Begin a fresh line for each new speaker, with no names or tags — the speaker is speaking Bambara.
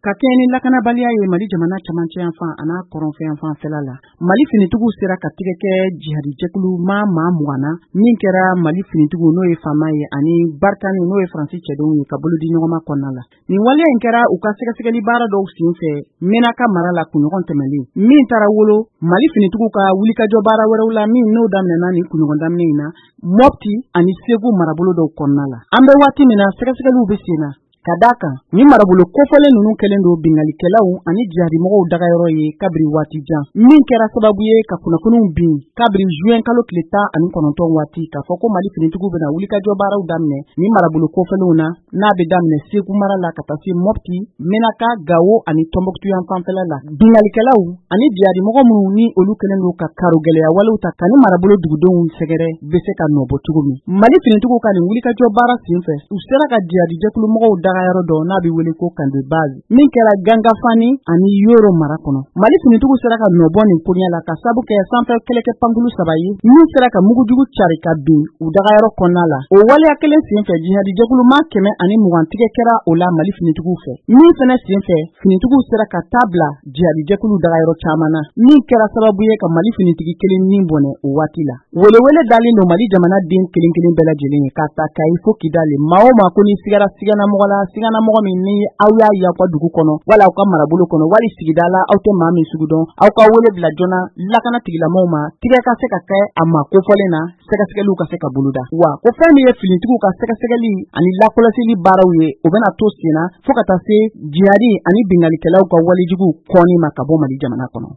Ka kɛ ni lakanabaliya ye Mali jamana camancɛ yanfan a n'a kɔrɔnfɛ yanfan fɛla la. Mali finitigiw sera ka tigɛ kɛ jihadijɛkulu maa 20 na min kɛra Mali finitigiw n'o ye Fama ye ani Barkani n'o ye Faransi cɛdenw ye ka bolo di ɲɔgɔnma kɔnɔna la. Nin waleya in kɛra u ka sɛgɛsɛgɛli baara dɔw senfɛ Menaka mara la kunɲɔgɔn tɛmɛnen. Min taara wolo Mali finitigiw ka wulikajɔ baara wɛrɛw la min n'o daminɛna ni kunɲɔgɔn daminɛ in na Mopti ani Segu marabolo dɔw kɔnɔna la. An bɛ waati min na sɛgɛsɛgɛliw bɛ sen na. Ka d'a kan ni marabolo kofɔlen ninnu kɛlen don bingalikɛlaw ani jihadimɔgɔw dagayɔrɔ ye kabiri waati jan. Min kɛra sababu ye ka kunnafoniw bin kabiri juin kalo tile 19 waati k'a fɔ ko Mali finitigiw bɛna wulikajɔ baaraw daminɛ ni marabolo kofɔlenw na n'a bɛ daminɛ Segu mara la ka taa se Mopti, Menaka, Gao ani Tombouctou yanfanfɛla la. Bingalikɛlaw ani jihadimɔgɔ minnu ni olu kɛlen don ka karo gɛlɛya walew ta ka ni marabolo dugudenw sɛgɛrɛ bɛ se ka nɔbɔ cogo min. Mali finitigiw ka nin wulikajɔ baara senfɛ u sera ka jihadijɛkulu mɔgɔw dagayɔrɔ dɔ n'a bɛ wele ko Kande Base min kɛra Gangafani ani Yoro mara kɔnɔ. Mali finitigiw sera ka nɔbɔ nin koɲɛ la ka sabu kɛ sanfɛ kɛlɛkɛ pankulu 3 ye min sera ka mugujugu cari ka bin u dagayɔrɔ kɔnɔna la. O waleya kelen senfɛ jihadijɛkulu maa 120 tigɛ kɛra o la Mali finitigiw fɛ. Min fɛnɛ senfɛ finitigiw sera ka tabla jihadijɛkulu dagayɔrɔ caman na min kɛra sababu ye ka Mali finitigi kelen nin bɔnɛ o waati la. Welewele dalen don Mali jamana den kelen bɛɛ lajɛlen ye k'a ta Kayi fo Kidali maa o maa ko ni sigara siganamɔgɔ la siganamɔgɔ min ni aw y'a y'aw ka dugu kɔnɔ wala aw ka marabolo kɔnɔ wali sigida la aw tɛ maa min sugu dɔn aw ka wele bila joona lakana tigilamɔgɔw ma tigɛ ka se ka kɛ a ma kofɔlen na sɛgɛsɛgɛliw ka se ka boloda. Wa ko fɛn min ye finitigiw ka sɛgɛsɛgɛli ani lakɔlɔsili baaraw ye o bɛna to senna fo ka taa se jihadi ani bingalikɛlaw ka walejugu kɔni ma ka bɔ Mali jamana kɔnɔ.